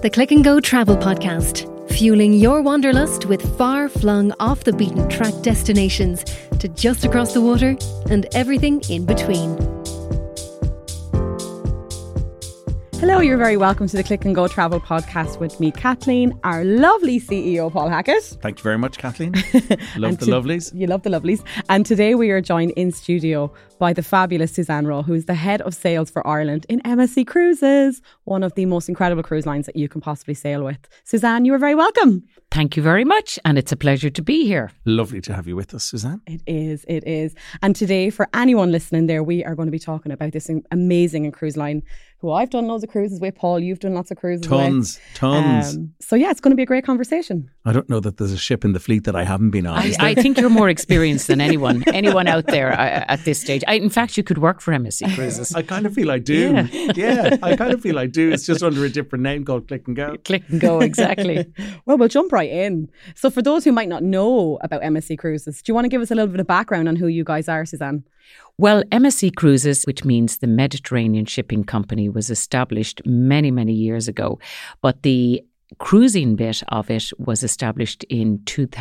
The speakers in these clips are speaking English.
The Click and Go Travel Podcast, fueling your wanderlust with far-flung off-the-beaten-track destinations to just across the water and everything in between. Hello, you're very welcome to the Click and Go Travel Podcast with me, Kathleen, our lovely CEO, Paul Hackett. Thank you very much, Kathleen. Love the lovelies. You love the lovelies. And today we are joined in studio by the fabulous Suzanne Rowe, who is the head of sales for Ireland in MSC Cruises, one of the most incredible cruise lines that you can possibly sail with. Suzanne, you are very welcome. Thank you very much, and it's a pleasure to be here. Lovely to have you with us, Suzanne. It is. And today, for anyone listening there, we are going to be talking about this amazing cruise line, who I've done loads of cruises with. Paul, you've done lots of cruises with. Tons. So yeah, it's going to be a great conversation. I don't know that there's a ship in the fleet that I haven't been on. I think you're more experienced than anyone out there at this stage. In fact, you could work for MSC Cruises. I kind of feel I do. Yeah, I kind of feel I do. It's just under a different name called Click and Go. Click and Go, exactly. Well, we'll jump right in. So for those who might not know about MSC Cruises, do you want to give us a little bit of background on who you guys are, Suzanne? Well, MSC Cruises, which means the Mediterranean Shipping Company, was established many, many years ago. But the cruising bit of it was established in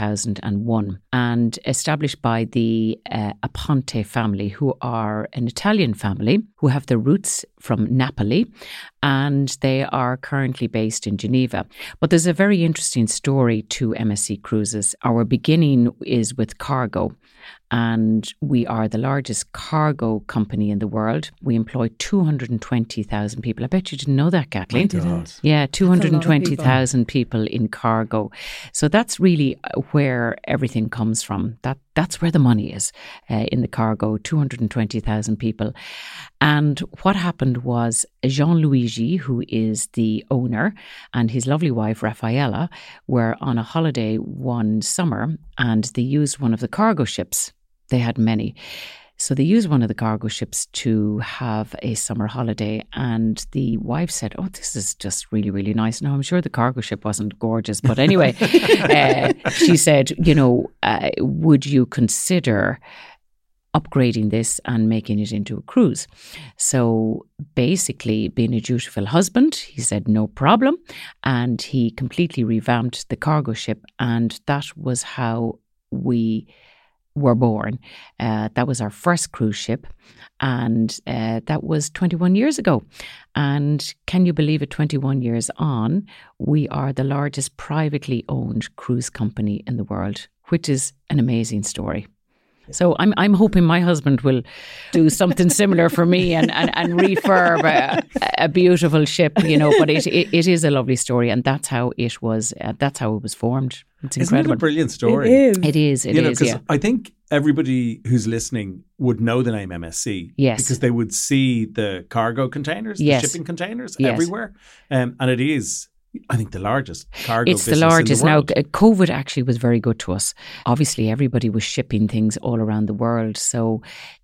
2001 and established by the Aponte family, who are an Italian family who have their roots from Napoli, and they are currently based in Geneva. But there's a very interesting story to MSC Cruises. Our beginning is with cargo, and we are the largest cargo company in the world. We employ 220,000 people. I bet you didn't know that, Kathleen. I didn't. Yeah, 220,000 people in cargo. So that's really where everything comes from. That's where the money is, in the cargo, 220,000 people. And what happened was Jean-Luigi, who is the owner, and his lovely wife, Raffaella, were on a holiday one summer, and they used one of the cargo ships. They had many. So they used one of the cargo ships to have a summer holiday, and the wife said, "Oh, this is just really, really nice." Now, I'm sure the cargo ship wasn't gorgeous, but anyway, she said, would you consider upgrading this and making it into a cruise? So basically, being a dutiful husband, he said no problem, and he completely revamped the cargo ship, and that was how we were born. That was our first cruise ship, and that was 21 years ago. And can you believe it, 21 years on, we are the largest privately owned cruise company in the world, which is an amazing story. So I'm hoping my husband will do something similar for me and refurb a beautiful ship, but it is a lovely story, and that's how it was. That's how it was formed. It's incredible. Isn't it a brilliant story? It is. Yeah. I think everybody who's listening would know the name MSC. Yes. Because they would see the cargo containers, the shipping containers everywhere. And it is, I think, the largest cargo business in the world. It's the largest. Now, COVID actually was very good to us. Obviously, everybody was shipping things all around the world. So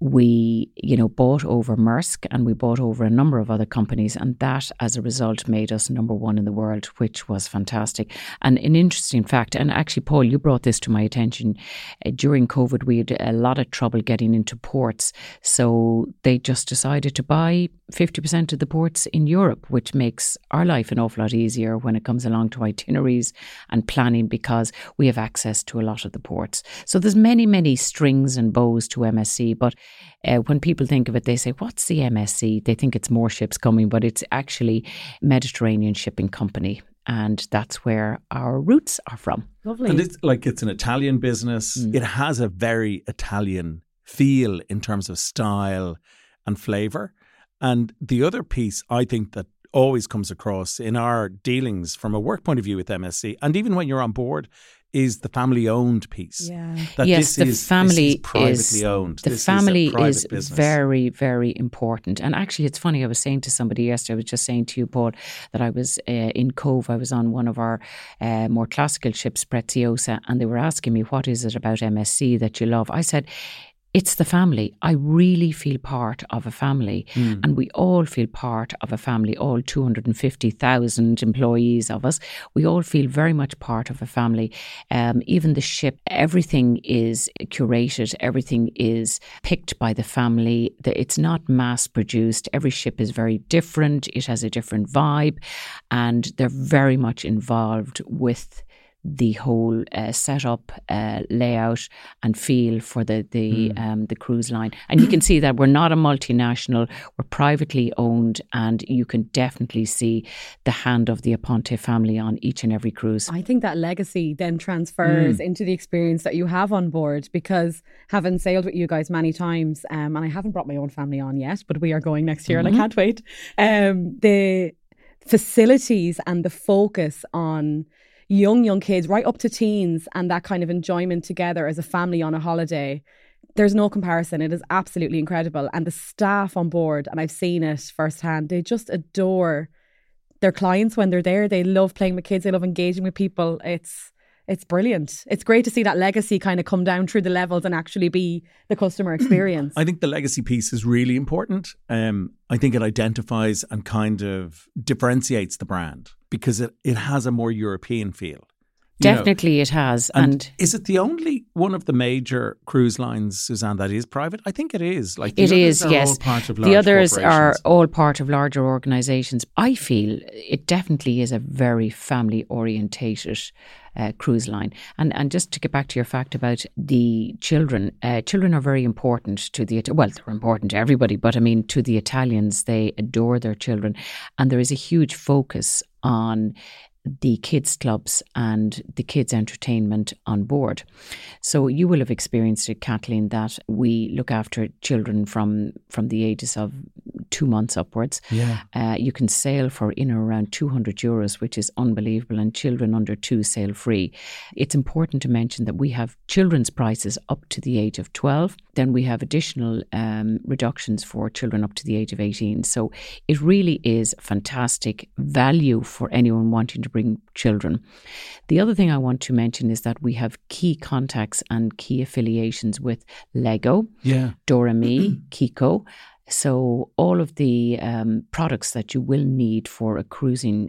we, bought over Maersk, and we bought over a number of other companies. And that, as a result, made us number one in the world, which was fantastic. And an interesting fact, and actually, Paul, you brought this to my attention. During COVID, we had a lot of trouble getting into ports. So they just decided to buy 50% of the ports in Europe, which makes our life an awful lot easier when it comes along to itineraries and planning, because we have access to a lot of the ports. So there's many, many strings and bows to MSC, but when people think of it, they say, what's the MSC? They think it's more ships coming, but it's actually Mediterranean Shipping Company, and that's where our roots are from. Lovely. And it's an Italian business. It has a very Italian feel in terms of style and flavour. And the other piece, I think, that always comes across in our dealings from a work point of view with MSC, and even when you're on board, is the family-owned piece. Yeah. Yes, the family is privately owned. The family is very, very important. And actually, it's funny, I was saying to somebody yesterday, I was just saying to you, Paul, that I was in Cove. I was on one of our more classical ships, Preziosa, and they were asking me, what is it about MSC that you love? I said, it's the family. I really feel part of a family, and we all feel part of a family, all 250,000 employees of us. We all feel very much part of a family. Even the ship, everything is curated, everything is picked by the family. It's not mass produced. Every ship is very different. It has a different vibe, and they're very much involved with the whole setup, layout and feel for the cruise line. And you can see that we're not a multinational, we're privately owned, and you can definitely see the hand of the Aponte family on each and every cruise. I think that legacy then transfers into the experience that you have on board, because having sailed with you guys many times, and I haven't brought my own family on yet, but we are going next year and I can't wait. The facilities and the focus on young kids right up to teens and that kind of enjoyment together as a family on a holiday, there's no comparison. It is absolutely incredible. And the staff on board, and I've seen it firsthand, they just adore their clients when they're there. They love playing with kids, they love engaging with people. It's brilliant. It's great to see that legacy kind of come down through the levels and actually be the customer experience. I think the legacy piece is really important. I think it identifies and kind of differentiates the brand because it has a more European feel. Definitely it has. And is it the only one of the major cruise lines, Suzanne, that is private? I think it is. Like it is, yes. All part of the others are corporations. all part of larger organisations. I feel it definitely is a very family orientated cruise line. And just to get back to your fact about the children, children are very important to they're important to everybody, but I mean to the Italians, they adore their children, and there is a huge focus on the kids clubs and the kids entertainment on board. So you will have experienced it, Kathleen, that we look after children from the ages of 2 months upwards. Yeah. You can sail for in or around €200, which is unbelievable, and children under 2 sail free. It's important to mention that we have children's prices up to the age of 12. Then we have additional reductions for children up to the age of 18. So it really is fantastic value for anyone wanting to bring children. The other thing I want to mention is that we have key contacts and key affiliations with Lego, Doremi, Kiko. So all of the products that you will need for a cruising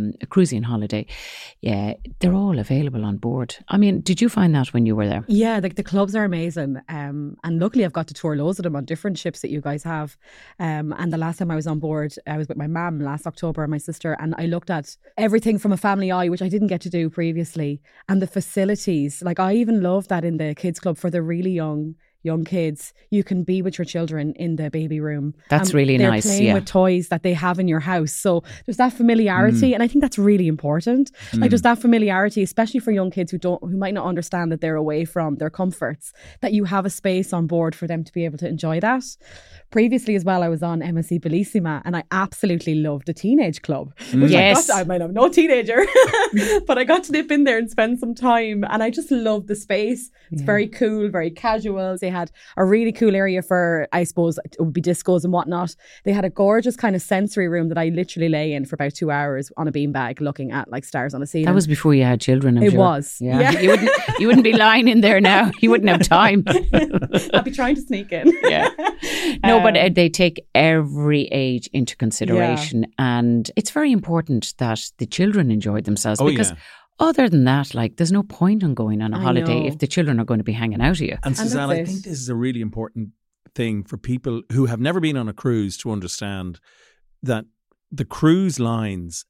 holiday, they're all available on board. I mean, did you find that when you were there? Yeah, the clubs are amazing. And luckily I've got to tour loads of them on different ships that you guys have. And the last time I was on board, I was with my mum last October and my sister, and I looked at everything from a family eye, which I didn't get to do previously. And the facilities, like I even love that in the kids club for the really young kids, you can be with your children in the baby room. That's really they're nice. Playing with toys that they have in your house. So there's that familiarity, and I think that's really important. Like there's that familiarity, especially for young kids who might not understand that they're away from their comforts, that you have a space on board for them to be able to enjoy that. Previously as well, I was on MSC Bellissima, and I absolutely loved the teenage club. Which Yes. I might have no teenager, but I got to nip in there and spend some time, and I just loved the space. It's very cool, very casual. They had a really cool area for, I suppose, it would be discos and whatnot. They had a gorgeous kind of sensory room that I literally lay in for about 2 hours on a beanbag looking at like stars on a ceiling. That was before you had children, I'm sure. It was. Yeah. You wouldn't be lying in there now. You wouldn't have time. I'd be trying to sneak in. Yeah. No, but they take every age into consideration. And it's very important that the children enjoy themselves because other than that, like, there's no point in going on a holiday if the children are going to be hanging out of you. And Suzanne, I think this is a really important thing for people who have never been on a cruise to understand that the cruise lines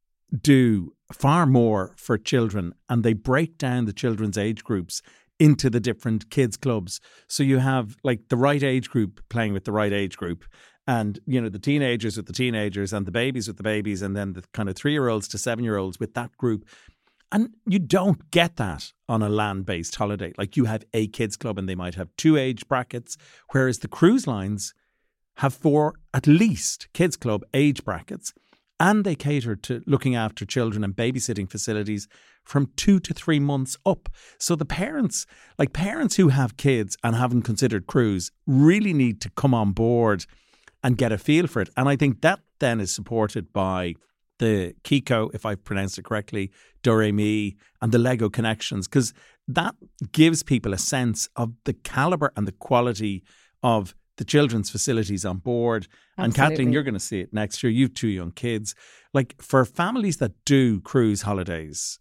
do far more for children, and they break down the children's age groups into the different kids clubs. So you have like the right age group playing with the right age group, and you know the teenagers with the teenagers, and the babies with the babies, and then the kind of 3-year-olds to 7-year-olds with that group. And you don't get that on a land-based holiday. Like you have a kids club and they might have 2 age brackets, whereas the cruise lines have 4 at least kids club age brackets, and they cater to looking after children and babysitting facilities from 2 to 3 months up. So the parents who have kids and haven't considered cruise really need to come on board and get a feel for it. And I think that then is supported by the Kiko, if I've pronounced it correctly, Doremi, and the Lego connections, because that gives people a sense of the calibre and the quality of the children's facilities on board. Absolutely. And Kathleen, you're going to see it next year. You've 2 young kids. Like, for families that do cruise holidays,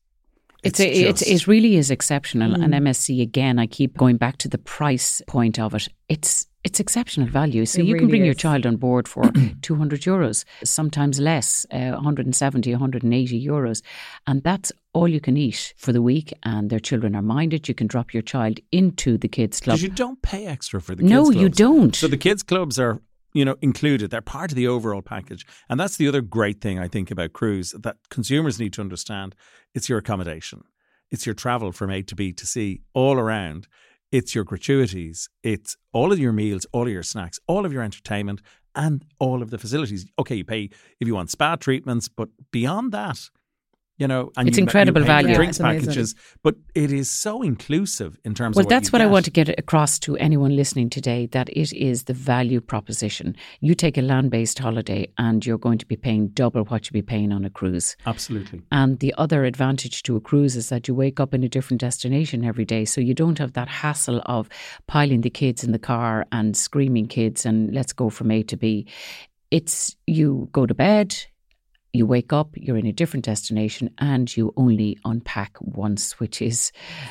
it really is exceptional. And MSC, again, I keep going back to the price point of it. It's exceptional value. So you can bring your child on board for €200, sometimes less, 170, 180 euros. And that's all you can eat for the week. And their children are minded. You can drop your child into the kids club. Because you don't pay extra for the kids clubs. No, you don't. So the kids clubs are, included. They're part of the overall package. And that's the other great thing I think about cruise that consumers need to understand. It's your accommodation. It's your travel from A to B to C all around. It's your gratuities. It's all of your meals, all of your snacks, all of your entertainment, and all of the facilities. Okay, you pay if you want spa treatments, but beyond that, and it's incredible value. Drinks packages, but it is so inclusive in terms of Well, that's what I want to get across to anyone listening today, that it is the value proposition. You take a land-based holiday and you're going to be paying double what you'd be paying on a cruise. Absolutely. And the other advantage to a cruise is that you wake up in a different destination every day. So you don't have that hassle of piling the kids in the car and screaming kids and let's go from A to B. It's you go to bed, you wake up, you're in a different destination, and you only unpack once, which is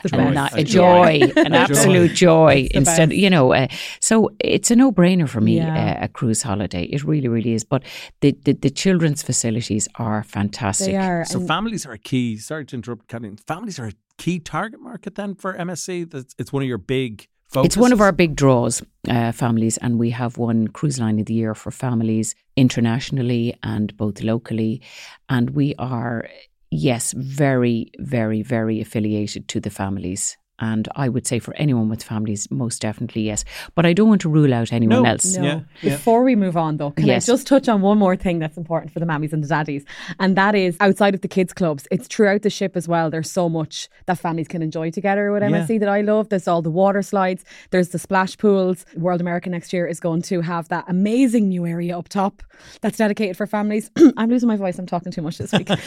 a joy, an absolute joy. Instead, so it's a no-brainer for me. A cruise holiday, it really, really is. But the children's facilities are fantastic. They are. So families are a key. Sorry to interrupt, Kathleen. Families are a key target market then for MSC. It's one of your big focuses. It's one of our big draws, families, and we have won Cruise Line of the Year for families internationally and both locally. And we are, yes, very, very, very affiliated to the families. And I would say for anyone with families, most definitely yes. But I don't want to rule out anyone else. No. Before we move on though, can I just touch on one more thing that's important for the mammies and the daddies? And that is, outside of the kids clubs, it's throughout the ship as well. There's so much that families can enjoy together with MSC that I love. There's all the water slides. There's the splash pools. World America next year is going to have that amazing new area up top that's dedicated for families. I'm losing my voice. I'm talking too much this week. But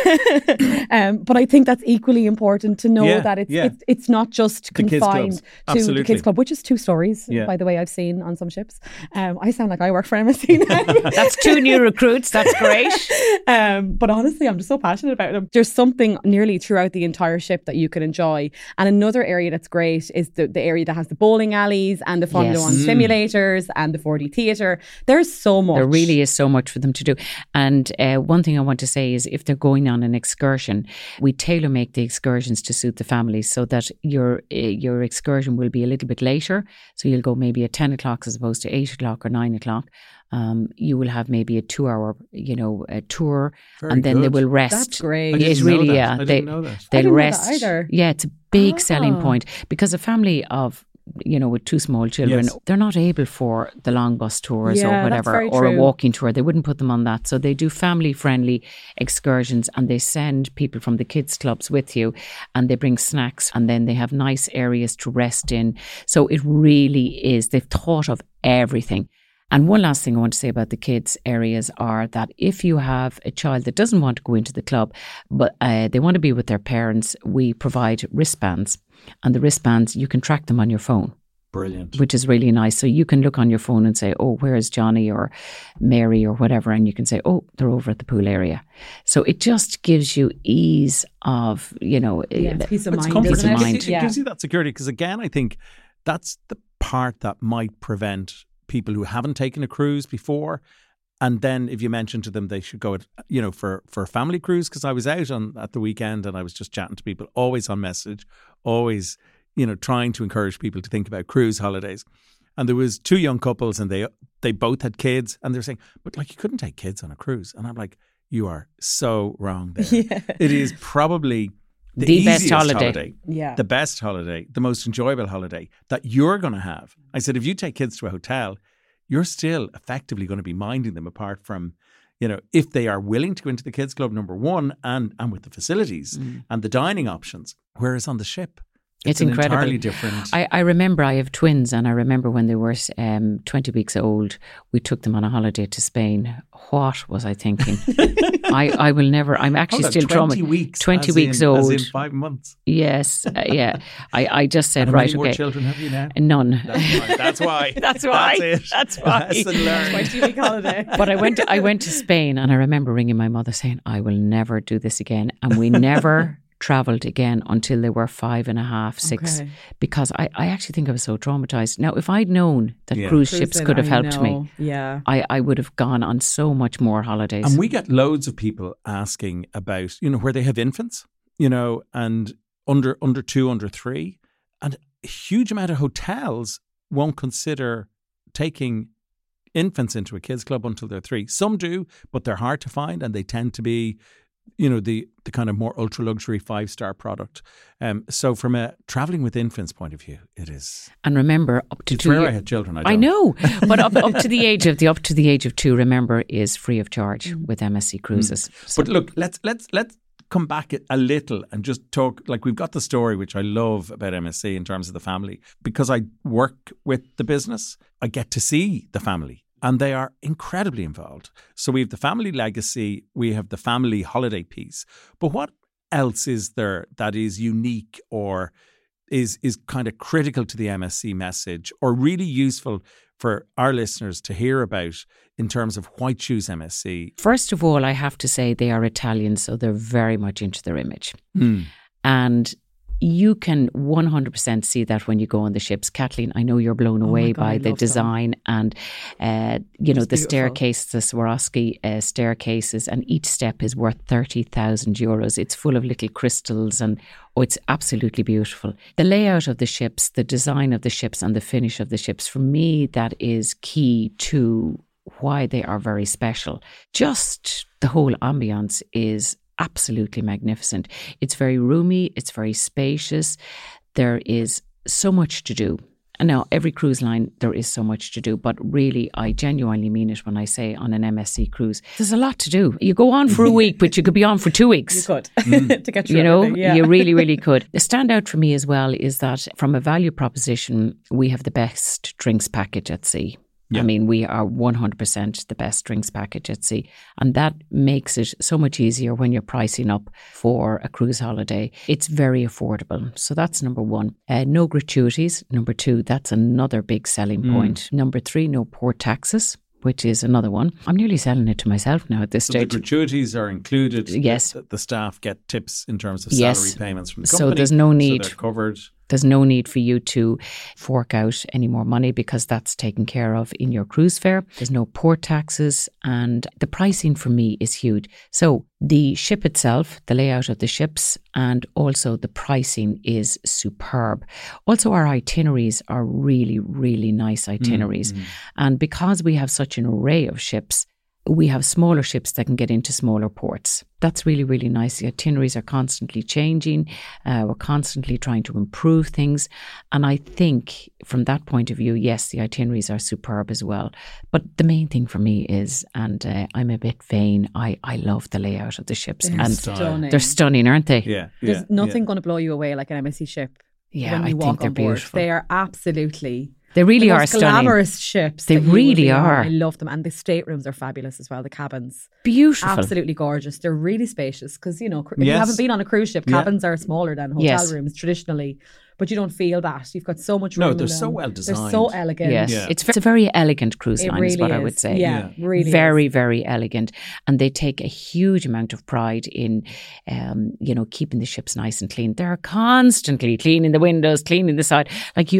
I think that's equally important to know that it's not just confined to the kids club, which is 2 stories, by the way, I've seen on some ships. I sound like I work for MSC now. That's 2 new recruits. That's great. But honestly, I'm just so passionate about them. There's something nearly throughout the entire ship that you can enjoy. And another area that's great is the area that has the bowling alleys and the Formula 1 simulators and the 4D theatre. There's so much. There really is so much for them to do. And one thing I want to say is if they're going on an excursion, we tailor make the excursions to suit the families so that your excursion will be a little bit later. So you'll go maybe at 10 o'clock as opposed to 8 o'clock or 9 o'clock. You will have maybe a 2-hour, tour. Very and then good. They will rest. That's great. I didn't know that. They'll rest. Either. Yeah, it's a big selling point because a family of with 2 small children, they're not able for the long bus tours or whatever, or a walking tour. They wouldn't put them on that. So they do family-friendly excursions and they send people from the kids' clubs with you and they bring snacks and then they have nice areas to rest in. So it really is, they've thought of everything. And one last thing I want to say about the kids' areas are that if you have a child that doesn't want to go into the club, but they want to be with their parents, we provide wristbands. And the wristbands, you can track them on your phone. Brilliant. Which is really nice. So you can look on your phone and say, oh, where's Johnny or Mary or whatever? And you can say, oh, they're over at the pool area. So it just gives you ease of, peace of mind. Comfort. It gives you that security. Because again, I think that's the part that might prevent people who haven't taken a cruise before. And then if you mention to them they should go, for a family cruise, because I was out at the weekend and I was just chatting to people, always on message, always, trying to encourage people to think about cruise holidays. And there was 2 young couples and they both had kids and they're saying, but you couldn't take kids on a cruise. And I'm like, you are so wrong there. It is probably the best holiday. Yeah. The best holiday, the most enjoyable holiday that you're going to have. I said, if you take kids to a hotel, you're still effectively going to be minding them apart from, if they are willing to go into the kids club, number one, and with the facilities and the dining options. Whereas on the ship, It's an incredible. entirely different. I remember I have twins, and I remember when they were 20 weeks old, we took them on a holiday to Spain. What was I thinking? I will never. I'm actually still 20 weeks. 20 weeks in, old. As in 5 months. Yes, yeah. I just said, And right, how many okay. more children have you now? None. That's why. That's why. That's it. That's why. Lesson learned. 20-week holiday. But I went to Spain, and I remember ringing my mother saying, I will never do this again. And we never travelled again until they were 5.5, 6, Okay. because I actually think I was so traumatised. Now, if I'd known that Yeah. cruise ships Cruising, could have I helped me, know. Yeah. I would have gone on so much more holidays. And we get loads of people asking about, where they have infants, and under 2, under 3. And a huge amount of hotels won't consider taking infants into a kids club until they're 3. Some do, but they're hard to find, and they tend to be, the kind of more ultra luxury 5-star product. So from a traveling with infants point of view, it is. And remember, up to It's 2 rare years. I had children. I I don't. know, but up to the age of 2, remember, is free of charge with MSC Cruises. So But look, let's come back a little and just talk. Like, we've got the story, which I love about MSC in terms of the family, because I work with the business. I get to see the family, and they are incredibly involved. So we have the family legacy, we have the family holiday piece. But what else is there that is unique or is kind of critical to the MSC message, or really useful for our listeners to hear about in terms of why choose MSC? first of all, I have to say they are Italian, so they're very much into their image. Hmm. And you can 100% see that when you go on the ships. Kathleen, I know you're blown away God, I by the love them. design and, the beautiful. staircase, the Swarovski staircases, and each step is worth 30,000 euros. It's full of little crystals and, it's absolutely beautiful. The layout of the ships, the design of the ships, and the finish of the ships, for me, that is key to why they are very special. Just the whole ambience is absolutely magnificent. It's very roomy, it's very spacious. There is so much to do. And now, every cruise line, there is so much to do, but really, I genuinely mean it when I say on an MSC cruise, there's a lot to do. You go on for a week, but you could be on for 2 weeks. You could to get through everything, yeah. You really, really could. The standout for me as well is that from a value proposition, we have the best drinks package at sea. Yeah. I mean, we are 100% the best drinks package at sea. And that makes it so much easier when you're pricing up for a cruise holiday. It's very affordable. So that's number 1. No gratuities. Number 2, that's another big selling point. Number 3, no port taxes, which is another one. I'm nearly selling it to myself now at this So the stage. gratuities are included. Yes. The staff get tips in terms of Yes. salary payments from the So company. there's no need. So they're covered. There's no need for you to fork out any more money because that's taken care of in your cruise fare. There's no port taxes, and the pricing for me is huge. So the ship itself, the layout of the ships, and also the pricing is superb. Also, our itineraries are really, really nice itineraries. And because we have such an array of ships, we have smaller ships that can get into smaller ports. That's really, really nice. The itineraries are constantly changing. We're constantly trying to improve things. And I think from that point of view, yes, the itineraries are superb as well. But the main thing for me is, and I'm a bit vain, I love the layout of the ships. They're And stunning. they're stunning, aren't they? Yeah. There's nothing going to blow you away like an MSC ship. Yeah, when I you think walk they're on board. beautiful. They are absolutely They really the are most stunning. glamorous ships. They that you really will be on. are. I love them, and the staterooms are fabulous as well. The cabins, Beautiful. absolutely gorgeous. They're really spacious because if you Yes. haven't been on a cruise ship, Yeah. cabins are smaller than hotel Yes. rooms traditionally, but you don't feel that. You've got so much room. No, in they're them. so well They're designed. so elegant. Yes, Yeah. it's a very elegant cruise It line really is what is. I would say. Yeah, really very, is. very elegant. And they take a huge amount of pride in, keeping the ships nice and clean. They're constantly cleaning the windows, cleaning the side. Like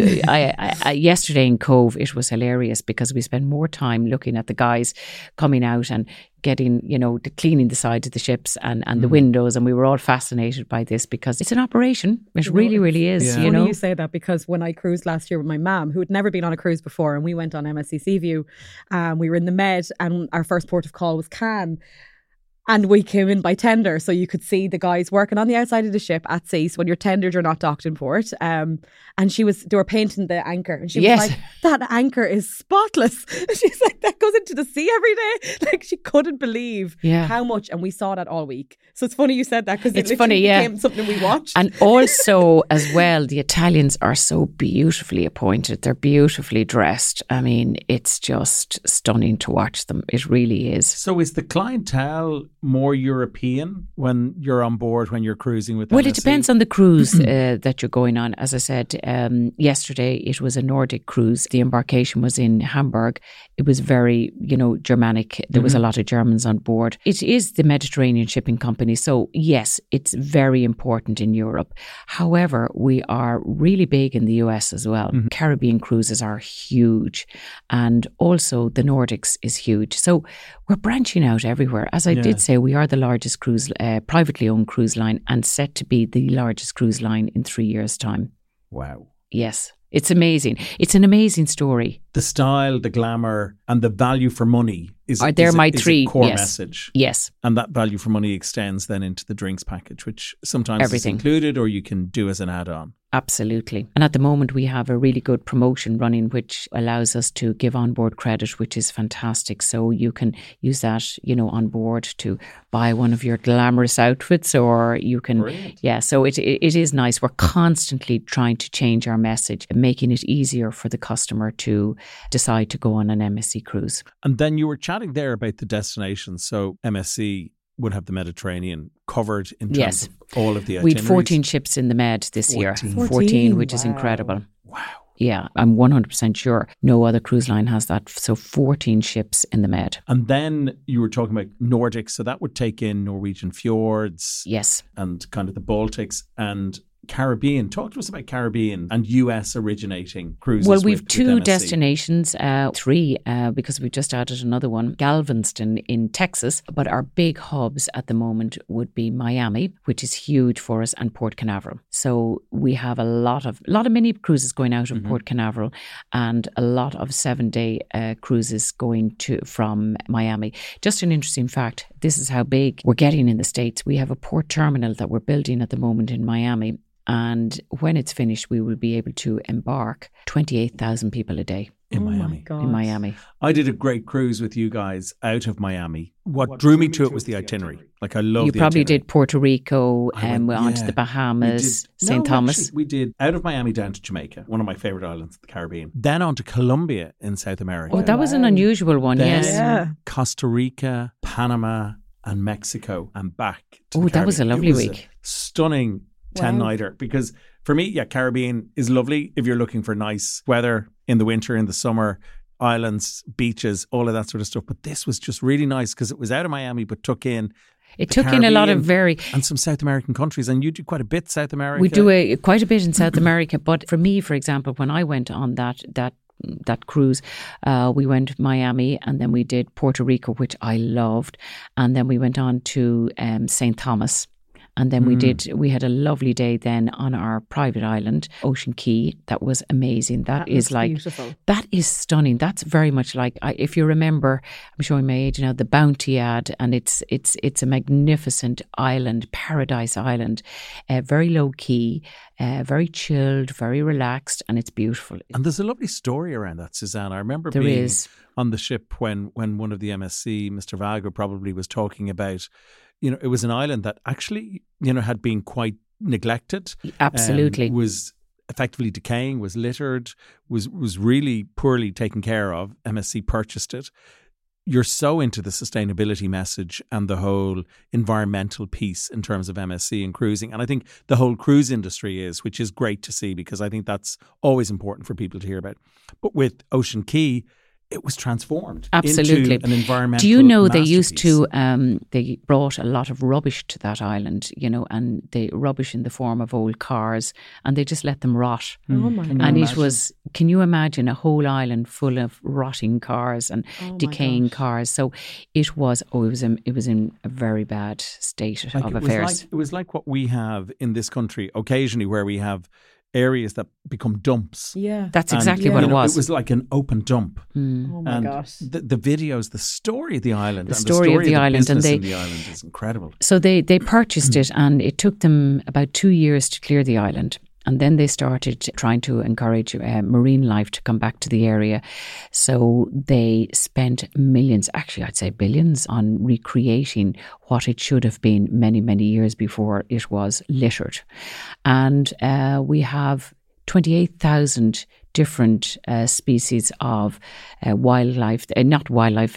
I yesterday in Cove, it was hilarious because we spent more time looking at the guys coming out and getting, cleaning the sides of the ships and the windows. And we were all fascinated by this because it's an operation. It really, really is, Yeah. Funny you say that because when I cruised last year with my mum, who had never been on a cruise before, and we went on MSC Seaview, we were in the Med, and our first port of call was Cannes. And we came in by tender, so you could see the guys working on the outside of the ship at sea. So when you're tendered, you're not docked in port. And they were painting the anchor, and she was like, "That anchor is spotless." She's like, "That goes into the sea every day." Like, she couldn't believe how much, and we saw that all week. So it's funny you said that, because it's funny, became something we watched. And also, as well, the Italians are so beautifully appointed. They're beautifully dressed. I mean, it's just stunning to watch them. It really is. So is the clientele more European when you're on board, when you're cruising with MSC? Well, it depends on the cruise that you're going on. As I said, yesterday it was a Nordic cruise. The embarkation was in Hamburg. It was very, Germanic. There was a lot of Germans on board. It is the Mediterranean Shipping Company. So yes, it's very important in Europe. However, we are really big in the US as well. Caribbean cruises are huge. And also the Nordics is huge. So we're branching out everywhere. As I did say, we are the largest privately owned cruise line, and set to be the largest cruise line in 3 years' time. Wow. Yes. It's amazing. It's an amazing story. The style, the glamour, and the value for money is a core message. Yes. And that value for money extends then into the drinks package, which sometimes is included, or you can do as an add-on. Absolutely. And at the moment we have a really good promotion running, which allows us to give onboard credit, which is fantastic. So you can use that, on board to buy one of your glamorous outfits, or you can, Brilliant. So it is nice. We're constantly trying to change our message, making it easier for the customer to decide to go on an MSC cruise. And then you were chatting there about the destinations. So MSC would have the Mediterranean covered in terms of all of the itineraries. We had 14 ships in the Med this year. 14, which is incredible. Wow. Yeah, I'm 100% sure no other cruise line has that. So 14 ships in the Med. And then you were talking about Nordics. So that would take in Norwegian fjords. Yes. And kind of the Baltics and Caribbean. Talk to us about Caribbean and US originating cruises. Well, we've two destinations, three, because we've just added another one, Galveston in Texas. But our big hubs at the moment would be Miami, which is huge for us, and Port Canaveral. So we have a lot of mini cruises going out of Port Canaveral, and a lot of 7-day cruises going from Miami. Just an interesting fact, this is how big we're getting in the States. We have a port terminal that we're building at the moment in Miami. And when it's finished, we will be able to embark 28,000 people a day. In Miami. My God. In Miami. I did a great cruise with you guys out of Miami. What drew me to it was the itinerary. Like, I love You the probably itinerary. did Puerto Rico, and we're on to the Bahamas, St. Thomas. Actually, we did out of Miami down to Jamaica, one of my favourite islands, the Caribbean. Then on to Colombia in South America. Oh, that was an unusual one, Then yes. Costa Rica, Panama and Mexico, and back to Oh, the that was a Caribbean. lovely It was week. a stunning 10-nighter, because for me, Caribbean is lovely if you're looking for nice weather in the winter, in the summer, islands, beaches, all of that sort of stuff. But this was just really nice because it was out of Miami, but took in It took in a lot of and some South American countries. And you do quite a bit South America. We do quite a bit in South America. But for me, for example, when I went on that cruise, we went to Miami, and then we did Puerto Rico, which I loved, and then we went on to St. Thomas. And then we had a lovely day then on our private island, Ocean Key. That was amazing. That is like, beautiful. That is stunning. That's very much like, if you remember, I'm showing my age now, the Bounty ad, and it's a magnificent island, paradise island, very low key, very chilled, very relaxed, and it's beautiful. And there's a lovely story around that, Suzanne. I remember being on the ship when one of the MSC, Mr. Vago, probably was talking about, it was an island that actually, had been quite neglected. Absolutely. Was effectively decaying, was littered, was really poorly taken care of. MSC purchased it. You're so into the sustainability message and the whole environmental piece in terms of MSC and cruising. And I think the whole cruise industry is, which is great to see, because I think that's always important for people to hear about. But with Ocean Key, it was transformed absolutely into an environmental Do you know they masterpiece. used to they brought a lot of rubbish to that island, and the rubbish in the form of old cars, and they just let them rot. Oh my God. And it was, can you imagine a whole island full of rotting cars and decaying cars? So it was in a very bad state of affairs. It was like what we have in this country occasionally, where we have areas that become dumps. Yeah. That's And, exactly you what it know, was. It was like an open dump. Oh my And gosh. the videos, the story of the island, The and story the of the island, and business in the island is incredible. So they purchased it, and it took them about 2 years to clear the island. And then they started trying to encourage marine life to come back to the area. So they spent millions, actually I'd say billions, on recreating what it should have been many, many years before it was littered. And we have 28,000 different species of wildlife, not wildlife,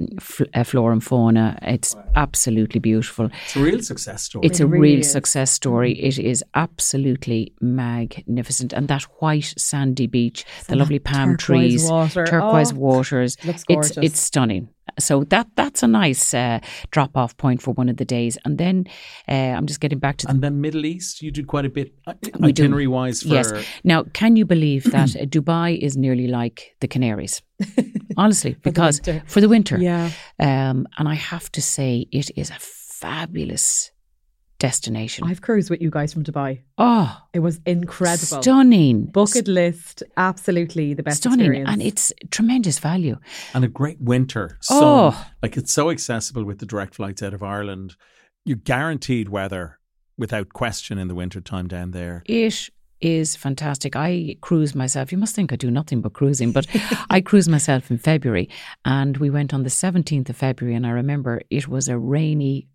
flora and fauna. It's absolutely beautiful. It's a real success story. It's a really real is. success story. It is absolutely magnificent. And that white sandy beach, the lovely palm turquoise trees, water. turquoise Oh, waters. looks gorgeous. It's stunning. So that's a nice drop-off point for one of the days. And then I'm just getting back to And then Middle East, you did quite a bit We do. itinerary-wise for... Yes. Now, can you believe that Dubai is nearly like the Canaries? Honestly, because winter. for the winter. Yeah. And I have to say, it is a fabulous destination. I've cruised with you guys from Dubai. Oh, It was incredible. stunning. Bucket list, absolutely the best Stunning. experience. And it's tremendous value. And a great winter sun. Oh. Like, it's so accessible with the direct flights out of Ireland. You're guaranteed weather without question in the winter time down there. It is fantastic. I cruise myself. You must think I do nothing but cruising, but I cruise myself in February, and we went on the 17th of February, and I remember it was a rainy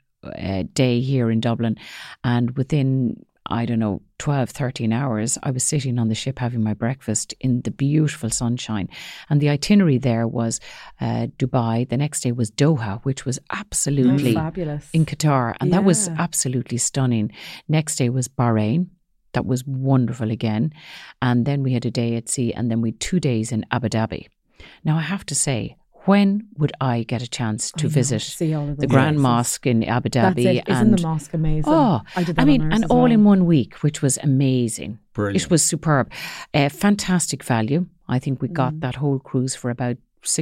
day here in Dublin, and within, I don't know, 12, 13 hours, I was sitting on the ship having my breakfast in the beautiful sunshine. And the itinerary there was Dubai. The next day was Doha, which was absolutely fabulous. in Qatar. And that was Yeah. absolutely stunning. Next day was Bahrain. That was wonderful again. And then we had a day at sea, and then we had 2 days in Abu Dhabi. Now, I have to say, when would I get a chance to visit see all of the those Grand places. Mosque in Abu That's Dhabi? it. Isn't the mosque amazing? Oh, I did that I mean, on ours and as all well. in 1 week, which was amazing. Brilliant. It was superb. Fantastic value. I think we got that whole cruise for about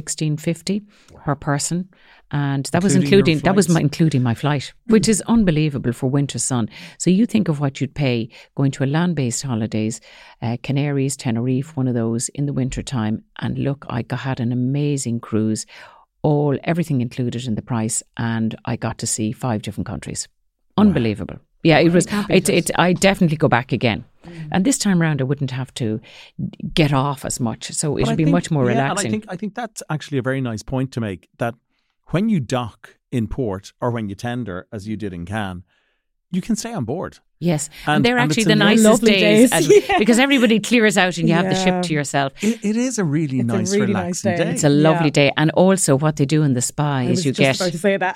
$1,650 per person, and that was Including your including my flight, which is unbelievable for winter sun. So you think of what you'd pay going to a land-based holidays, Canaries, Tenerife, one of those in the winter time, and look, I had an amazing cruise, everything included in the price, and I got to see 5 different countries. Unbelievable. Yeah, it was. I definitely go back again. And this time around, I wouldn't have to get off as much, so But it'll I be think- much more yeah, relaxing. And I think that's actually a very nice point to make, that when you dock in port or when you tender, as you did in Cannes, you can stay on board. Yes, And- and they're and actually it's the a nicest lovely days, days. and- Yeah. because everybody clears out and you have the ship Yeah. to yourself. It is a really nice, really nice relaxing day. day. It's a lovely Yeah. day, and also what they do in the spa I is was you just get about to say that.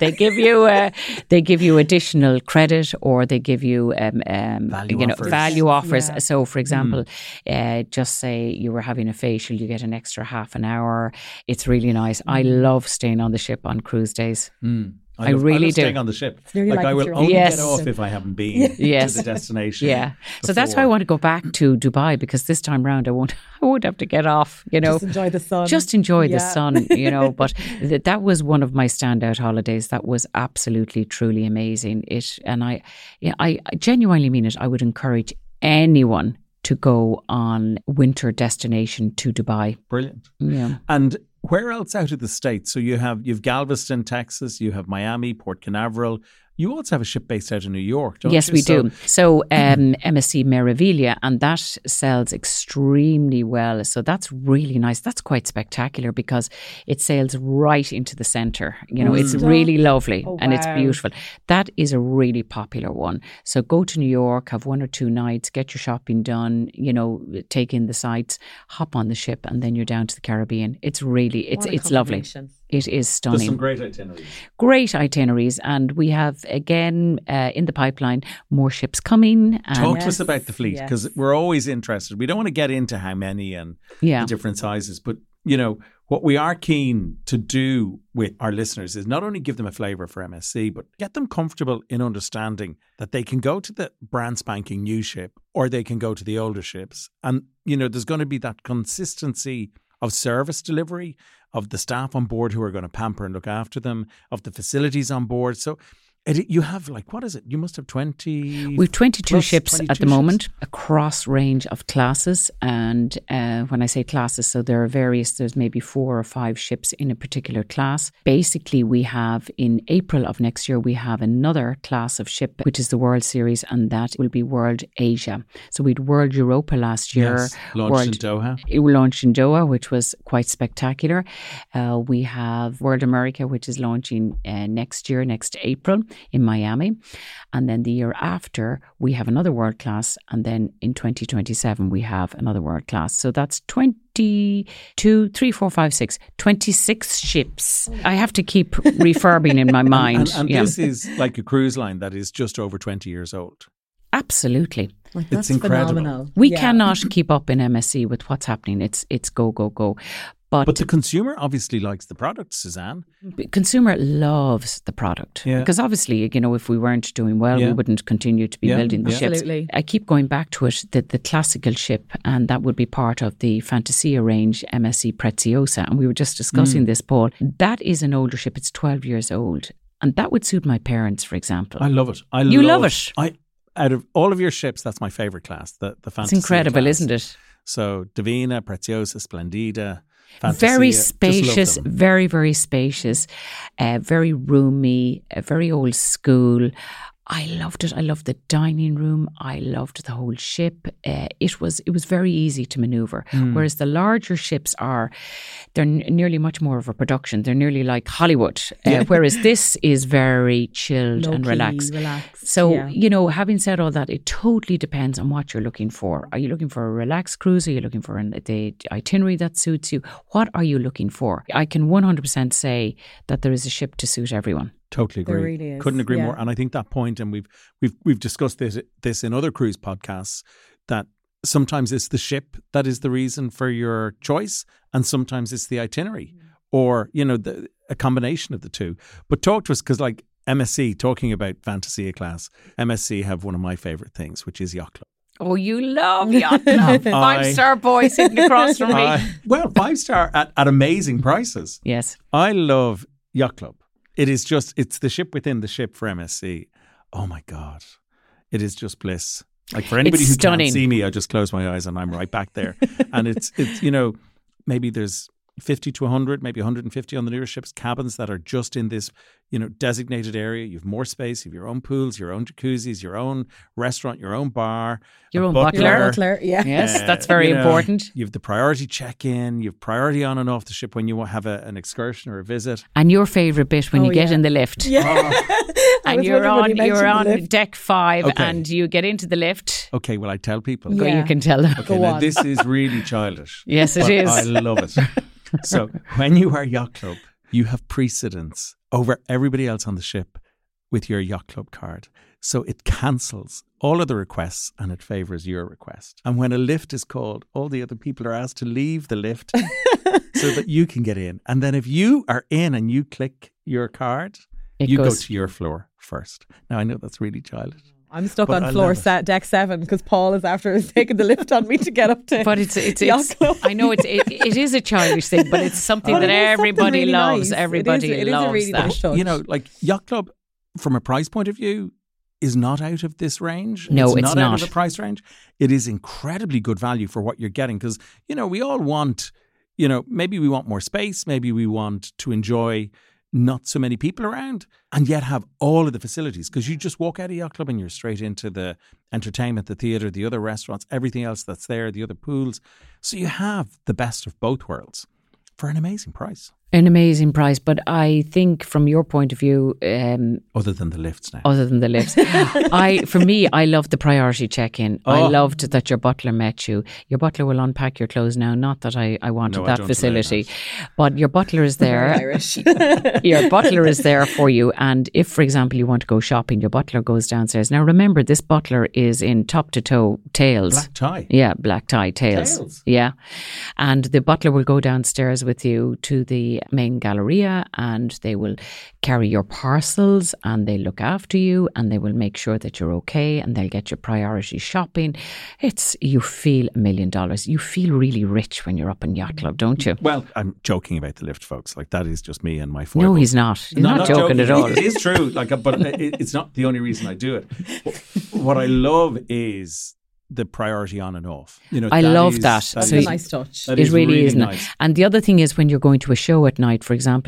they give you additional credit, or they give you Value offers. value offers. Yeah. So, for example, just say you were having a facial, you get an extra half an hour. It's really nice. I love staying on the ship on cruise days. I really love do. staying on the ship. nearly Like, like I it's will your only own get ship. off if I haven't been Yes. to the destination. Yeah. So that's why I want to go back to Dubai, because this time round I won't have to get off, Just enjoy the sun. Just enjoy the Yeah. sun, But that was one of my standout holidays. That was absolutely, truly amazing. I genuinely mean it. I would encourage anyone to go on winter destination to Dubai. Brilliant. Yeah. And where else out of the States? So you've Galveston, Texas, you have Miami, Port Canaveral. You also have a ship based out of New York, don't Yes, you? we do. So MSC Meraviglia, and that sells extremely well. So that's really nice. That's quite spectacular because it sails right into the centre. It's really lovely and it's wow. beautiful. That is a really popular one. So go to New York, have 1 or 2 nights, get your shopping done, take in the sights, hop on the ship, and then you're down to the Caribbean. It's really, What a it's lovely. combination. It is There's stunning. some great itineraries. Great itineraries, and we have again in the pipeline more ships coming. And Talk to us about the fleet, yes. because we're always interested. We don't want to get into how many and Yeah. the different sizes, but what we are keen to do with our listeners is not only give them a flavour for MSC, but get them comfortable in understanding that they can go to the brand spanking new ship or they can go to the older ships. And, there's going to be that consistency of service delivery, of the staff on board who are going to pamper and look after them, of the facilities on board. So You have what is it? You must have 20. We've 22 ships 22 at the moment, across range of classes. And when I say classes, so there are there's maybe 4 or 5 ships in a particular class. Basically, we have in April of next year, we have another class of ship, which is the World Series, and that will be World Asia. So we had World Europa last year. Yes, launched in Doha. It launched in Doha, which was quite spectacular. We have World America, which is launching next year, next April, in Miami. And then the year after, we have another world class. And then in 2027, we have another world class. So that's 26 ships. I have to keep refurbing in my mind. And this is like a cruise line that is just over 20 years old. Absolutely. That's it's incredible. phenomenal. We cannot keep up in MSC with what's happening. It's go, go, go. But the consumer obviously likes the product, Suzanne. Consumer loves the product. Yeah. Because obviously, if we weren't doing well, we wouldn't continue to be building the ships. Absolutely. I keep going back to it, the classical ship, and that would be part of the Fantasia range, MSC Preziosa. And we were just discussing this, Paul. That is an older ship. It's 12 years old. And that would suit my parents, for example. I love it. You love it? Out of all of your ships, that's my favourite class, the Fantasia It's incredible, class. isn't it? So Divina, Preziosa, Splendida, Fantasia. Very Just spacious, love them. very, very spacious, very roomy, very old school. I loved it. I loved the dining room. I loved the whole ship. It was very easy to manoeuvre. Whereas the larger ships they're nearly much more of a production. They're nearly like Hollywood. Whereas this is very chilled and relaxed. So, having said all that, it totally depends on what you're looking for. Are you looking for a relaxed cruise? Are you looking for the itinerary that suits you? What are you looking for? I can 100% say that there is a ship to suit everyone. Totally agree. There really is. Couldn't agree more. And I think that point, and we've discussed this in other cruise podcasts, that sometimes it's the ship that is the reason for your choice, and sometimes it's the itinerary, or a combination of the two. But talk to us, because like MSC, talking about Fantasia class, MSC have one of my favourite things, which is Yacht Club. Oh, you love Yacht Club. 5-star boy sitting across from me. 5-star at amazing prices. Yes. I love Yacht Club. It's the ship within the ship for MSC. Oh my God. It is just bliss. Like for anybody who can't see me, I just close my eyes and I'm right back there. And it's maybe there's 50 to 100, maybe 150 on the newer ships, cabins that are just in this, designated area. You have more space. You have your own pools, your own jacuzzis, your own restaurant, your own bar. Your own butler. Yeah. Yes, that's very important. You have the priority check-in. You have priority on and off the ship when you have an excursion or a visit. And your favourite bit when you get in the lift. Yeah. And you're on deck 5 and you get into the lift. Okay, well, I tell people. You can tell them. Okay, now this is really childish. Yes, it is. I love it. So when you are Yacht Club, you have precedence over everybody else on the ship with your Yacht Club card. So it cancels all of the requests and it favours your request. And when a lift is called, all the other people are asked to leave the lift so that you can get in. And then if you are in and you click your card, you go to your floor first. Now, I know that's really childish. I'm stuck on deck 7 because Paul is after taking the lift on me to get up to. But it's I know it is a childish thing, but it's something that everybody really loves. Nice. Everybody it is loves a really that. nice touch. Like Yacht Club, from a price point of view, is not out of this range. No, it's not not out of the price range. It is incredibly good value for what you're getting, because we all want, maybe we want more space, maybe we want to enjoy not so many people around, and yet have all of the facilities, because you just walk out of Yacht Club and you're straight into the entertainment, the theatre, the other restaurants, everything else that's there, the other pools. So you have the best of both worlds for an amazing price. An amazing price, but I think from your point of view, other than the lifts now. Other than the lifts, I loved the priority check-in. I loved that your butler met you. Your butler will unpack your clothes now. Not that I wanted that facility, but your butler is there. Irish. Your butler is there for you. And if, for example, you want to go shopping, your butler goes downstairs. Now, remember, this butler is in top to toe tails. Black tie. Yeah, black tie tails. Yeah, and the butler will go downstairs with you to the main Galleria, and they will carry your parcels, and they look after you, and they will make sure that you're okay, and they'll get you priority shopping. You feel $1 million. You feel really rich when you're up in Yacht Club, don't you? Well, I'm joking about the lift, folks. Like, that is just me and my foible. No, he's not. He's not joking at all. It is true. Like, but it's not the only reason I do it. What I love is the priority on and off. I love that. That's a nice touch. It really is nice. And the other thing is, when you're going to a show at night, for example,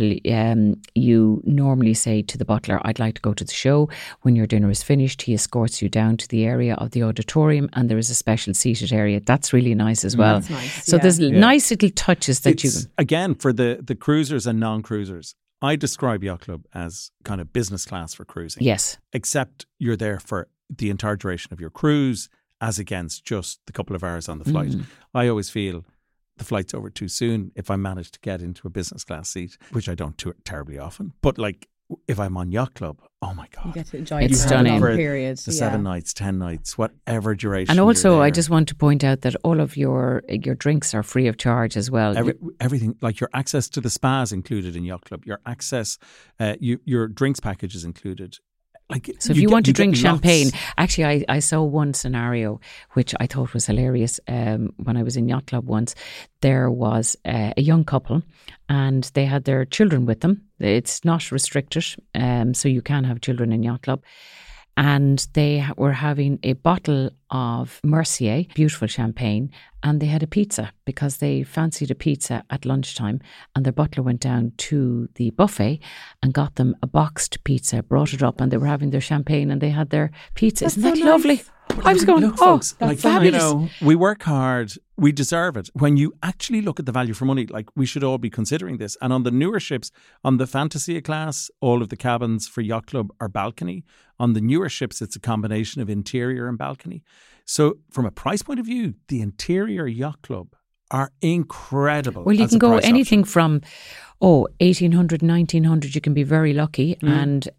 you normally say to the butler, I'd like to go to the show. When your dinner is finished, he escorts you down to the area of the auditorium, and there is a special seated area. That's really nice as well. That's nice. So there's nice little touches that you can... Again, for the cruisers and non-cruisers, I describe Yacht Club as kind of business class for cruising. Yes. Except you're there for the entire duration of your cruise, as against just the couple of hours on the flight. I always feel the flight's over too soon if I manage to get into a business class seat, which I don't do it terribly often. But like, if I'm on Yacht Club, oh my God. You get to enjoy it's stunning. For period. The 7 nights, 10 nights, whatever duration. And also, I just want to point out that all of your drinks are free of charge as well. Everything, like your access to the spa is included in Yacht Club. Your access, your drinks package is included. Like, so if you want to drink champagne, actually I saw one scenario which I thought was hilarious. When I was in Yacht Club once, there was a young couple and they had their children with them. It's not restricted, so you can have children in Yacht Club. And they were having a bottle of Mercier, beautiful champagne, and they had a pizza because they fancied a pizza at lunchtime, and their butler went down to the buffet and got them a boxed pizza, brought it up, and they were having their champagne and they had their pizza. Isn't that lovely? I was going, folks, that's fabulous. You know, we work hard, we deserve it. When you actually look at the value for money, like, we should all be considering this. And on the newer ships, on the Fantasia class, all of the cabins for Yacht Club are balcony. On the newer ships, it's a combination of interior and balcony. So from a price point of view, the interior Yacht Club are incredible. Well, you can go anything from 1,800, 1,900, you can be very lucky. And,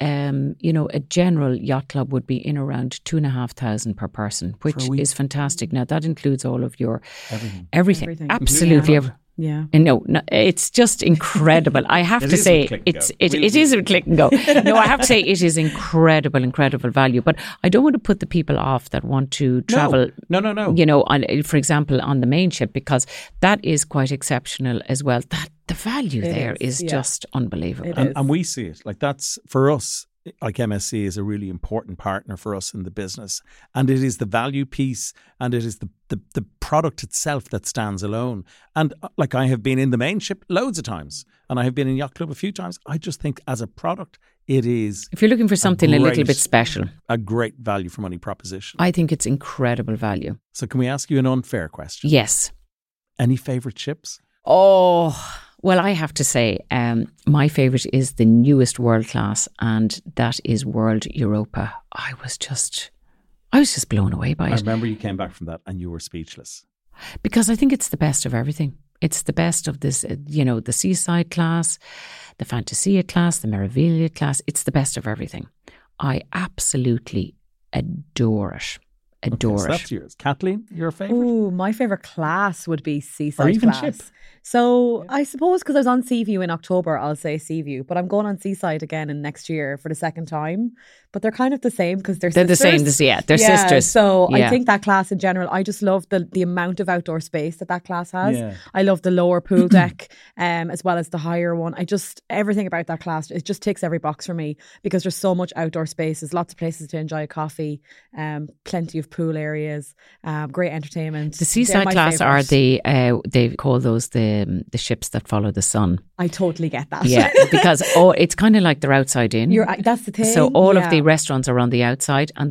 a general Yacht Club would be in around 2,500 per person, which is fantastic. Now, that includes all of your everything. Absolutely. Yeah. And no, it's just incredible. I have to say, it is a click and go. No, I have to say it is incredible value. But I don't want to put the people off that want to travel. No. You know, for example, on the main ship, because that is quite exceptional as well. That the value is just unbelievable. And we see it. Like, that's, for us, like, MSC is a really important partner for us in the business, and it is the value piece, and it is the product itself that stands alone. And like, I have been in the main ship loads of times, and I have been in Yacht Club a few times. I just think as a product, it is, if you're looking for something a little bit special, a great value for money proposition. I think it's incredible value. So can we ask you an unfair question? Yes. Any favourite ships? Well, I have to say, my favourite is the newest World Class, and that is World Europa. I was just blown away by it. I remember you came back from that and you were speechless. Because I think it's the best of everything. It's the best of this, the Seaside class, the Fantasia class, the Meraviglia class. It's the best of everything. I absolutely adore it. So that's yours. Kathleen, your favourite? Ooh, my favourite class would be Seaside or even class. ship. So I suppose because I was on Seaview in October, I'll say Seaview. But I'm going on Seaside again in next year for the second time. But they're kind of the same because they're sisters. The same, they're sisters. So I think that class in general, I just love the amount of outdoor space that class has. Yeah. I love the lower pool deck as well as the higher one. Everything about that class, it just ticks every box for me because there's so much outdoor space. There's lots of places to enjoy a coffee, plenty of pool areas, great entertainment. The Seaside class are they call those the ships that follow the sun. I totally get that. Yeah, because it's kind of like they're outside in. That's the thing. So all of the restaurants are on the outside, and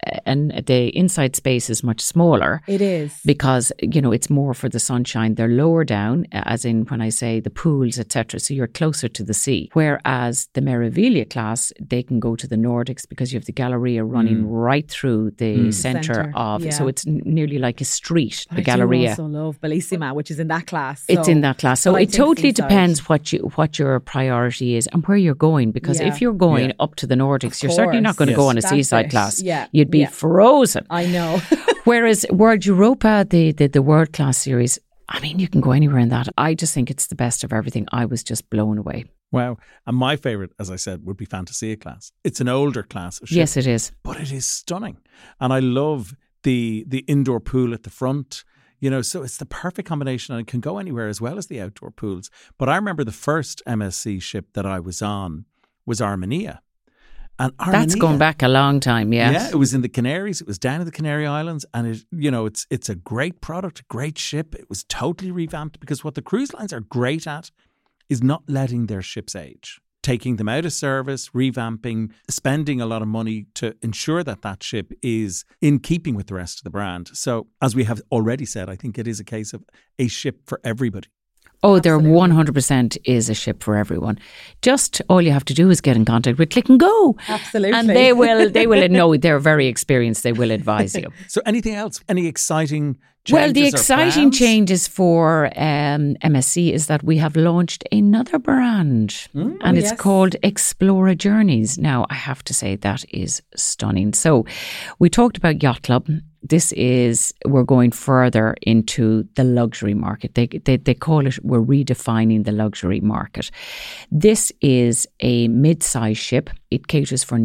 the inside space is much smaller. It is because it's more for the sunshine. They're lower down, as in when I say the pools, etc. So you're closer to the sea. Whereas the Meraviglia class, they can go to the Nordics because you have the Galleria running right through the centre of. Yeah. So it's nearly like a street. The Galleria. I do also love Bellissima, which is in that class. It's in that class. So it totally depends what your priority is and where you're going. Because if you're going up to the Nordics, you're certainly not going to go on a Seaside class. Yeah. You'd be frozen. I know. Whereas World Europa, the World Class series, I mean, you can go anywhere in that. I just think it's the best of everything. I was just blown away. Wow. And my favourite, as I said, would be Fantasia class. It's an older class of ship. Yes, it is. But it is stunning. And I love the indoor pool at the front. You know, so it's the perfect combination, and it can go anywhere as well as the outdoor pools. But I remember the first MSC ship that I was on was Armenia. And Armenia, that's going back a long time, yeah. Yeah, it was in the Canaries. It was down in the Canary Islands, and it's a great product, a great ship. It was totally revamped, because what the cruise lines are great at is not letting their ships age, taking them out of service, revamping, spending a lot of money to ensure that that ship is in keeping with the rest of the brand. So, as we have already said, I think it is a case of a ship for everybody. Oh, there 100% is a ship for everyone. Just all you have to do is get in contact with Click and Go. Absolutely. And they will know, they're very experienced, they will advise you. So anything else? Any exciting changes? Well, the exciting changes for MSC is that we have launched another brand and it's called Explora Journeys. Now, I have to say that is stunning. So we talked about Yacht Club. We're going further into the luxury market. They call it, we're redefining the luxury market. This is a mid-size ship. It caters for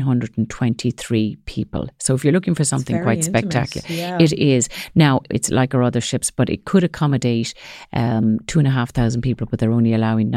923 people. So if you're looking for something quite spectacular, it is. Now, it's like our other ships, but it could accommodate 2,500 people, but they're only allowing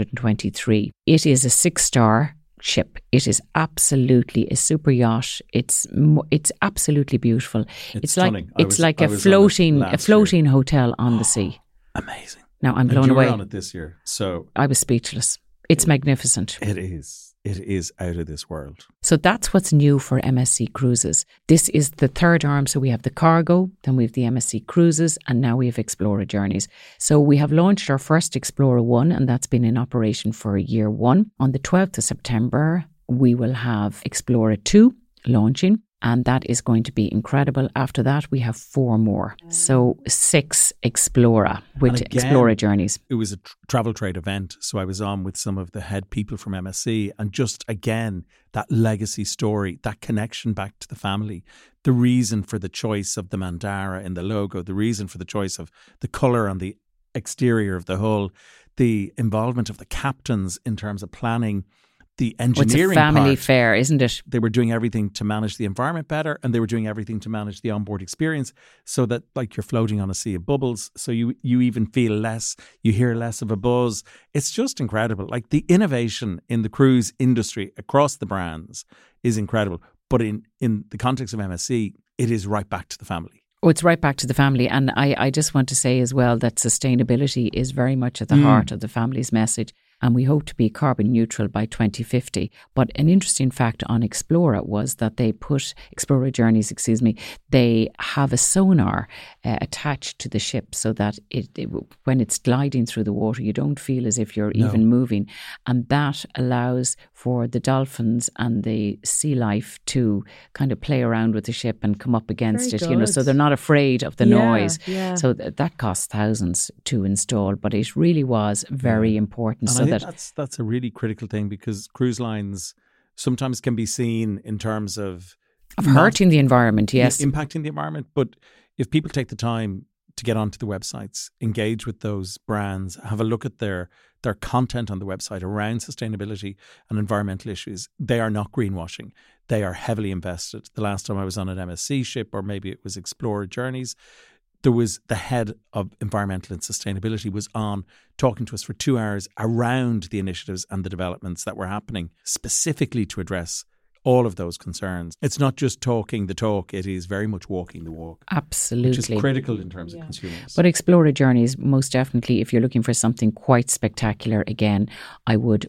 923. It is a 6-star ship. It is absolutely a super yacht. It's absolutely beautiful. It's stunning. Like a floating hotel on the sea. Amazing. Now I'm blown away. You were on it this year, so I was speechless. It's magnificent. It is. It is out of this world. So that's what's new for MSC Cruises. This is the third arm. So we have the cargo, then we have the MSC Cruises, and now we have Explora Journeys. So we have launched our first Explora 1, and that's been in operation for year 1. On the 12th of September, we will have Explora 2 launching, and that is going to be incredible. After that, we have 4 more. So 6 Explora with Explora Journeys. It was a travel trade event, so I was on with some of the head people from MSC, and just again, that legacy story, that connection back to the family, the reason for the choice of the Mandara in the logo, the reason for the choice of the colour on the exterior of the hull, the involvement of the captains in terms of planning, the engineering It's a family part. fair, isn't it? They were doing everything to manage the environment better, and they were doing everything to manage the onboard experience, so that like you're floating on a sea of bubbles, so you even feel less, you hear less of a buzz. It's just incredible. Like, the innovation in the cruise industry across the brands is incredible. But in the context of MSC, it is right back to the family. Oh, it's right back to the family. And I just want to say as well that sustainability is very much at the heart of the family's message. And we hope to be carbon neutral by 2050. But an interesting fact on Explora was that Explora Journeys, they have a sonar attached to the ship, so that when it's gliding through the water, you don't feel as if you're even moving. And that allows for the dolphins and the sea life to kind of play around with the ship and come up against it, so they're not afraid of the noise. Yeah. So that costs thousands to install, but it really was very important. And I think that's a really critical thing, because cruise lines sometimes can be seen in terms of hurting the environment, yes. Impacting the environment. But if people take the time to get onto the websites, engage with those brands, have a look at their content on the website around sustainability and environmental issues, they are not greenwashing. They are heavily invested. The last time I was on an MSC ship, or maybe it was Explora Journeys, there was the head of environmental and sustainability was on talking to us for 2 hours around the initiatives and the developments that were happening specifically to address all of those concerns. It's not just talking the talk, it is very much walking the walk. Absolutely. Which is critical in terms of consumers. But Explora Journeys, most definitely, if you're looking for something quite spectacular, again, I would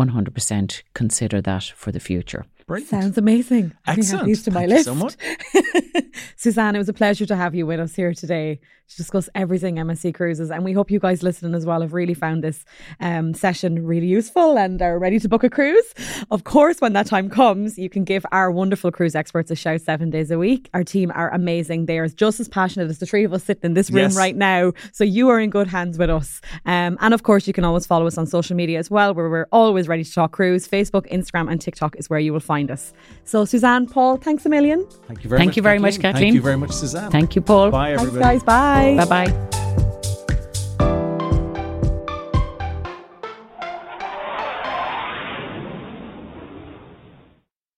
100% consider that for the future. Brilliant. Sounds amazing. Excellent. These to my Thank list. you so much. Suzanne, it was a pleasure to have you with us here today to discuss everything MSC Cruises, and we hope you guys listening as well have really found this session really useful and are ready to book a cruise. Of course, when that time comes, you can give our wonderful cruise experts a shout 7 days a week. Our team are amazing. They are just as passionate as the 3 of us sitting in this room right now, so you are in good hands with us. And of course, you can always follow us on social media as well, where we're always ready to talk cruise. Facebook, Instagram and TikTok is where you will find us. So Suzanne, Paul, thanks a million. Thank you very much, Kathleen. Thank you very much, Suzanne. Thank you, Paul. Bye, everybody. Thanks, guys. Bye. Bye-bye.